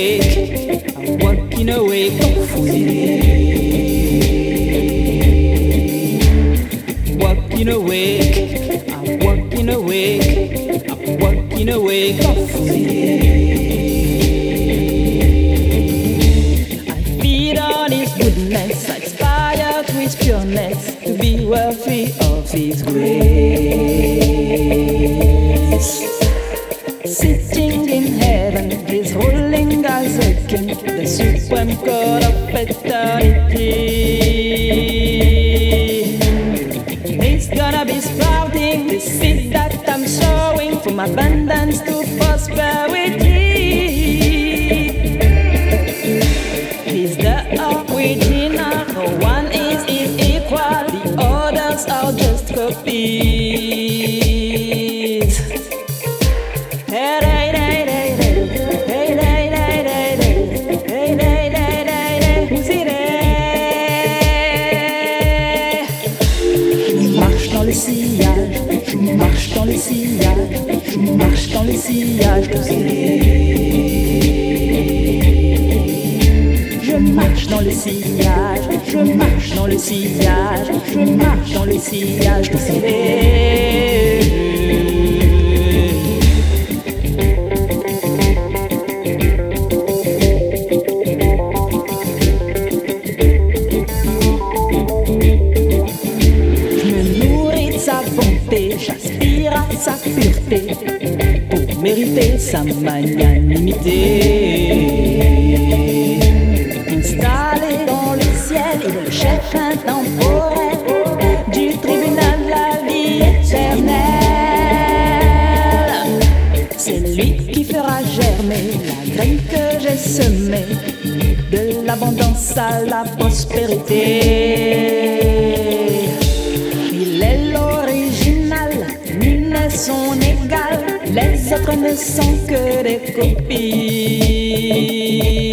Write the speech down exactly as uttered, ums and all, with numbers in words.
awake, I'm walking awake, fully. Walking awake, I'm walking awake, I'm walking awake, fully. I feed on His goodness, I aspire to His pureness, to be worthy of His grace. Sitting in heaven, He's ruling as a king, the supreme God of eternity. He's gonna be sprouting the seed that I'm sowing, from abundance to prosperity. He's the original, no one is his equal, the others are just copies. Je marche dans le sillage, je marche dans le sillage de Je marche dans le sillage, je marche dans le sillage, je marche dans le sillage de J'aspire à sa pureté pour mériter sa magnanimité. Installé dans le ciel, il est le chef intemporel du tribunal de la vie éternelle. C'est lui qui fera germer la graine que j'ai semée, de l'abondance à la prospérité. Son égal, les autres ne sont que des copies.